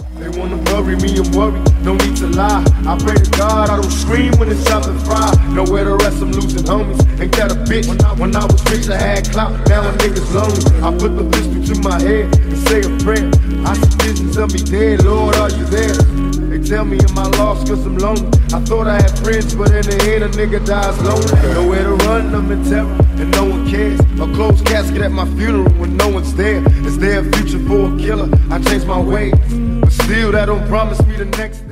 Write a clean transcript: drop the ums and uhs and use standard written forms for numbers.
They wanna bury me, I'm worried, no need to lie. I pray to God I don't scream when it's out and fry. Nowhere to rest, I'm losing homies, ain't that a bitch? When I was rich I had clout, now a nigga's lonely. I put the pistol to my head and say a prayer. I see visions of me dead, Lord are you there? They tell me am I lost cause I'm lonely. I thought I had friends, but in the end a nigga dies lonely. Nowhere to run, I'm in terror, and no one cares. A closed casket at my funeral when no one's there. Is there a future for a killer? I changed my ways, but still that don't promise me the next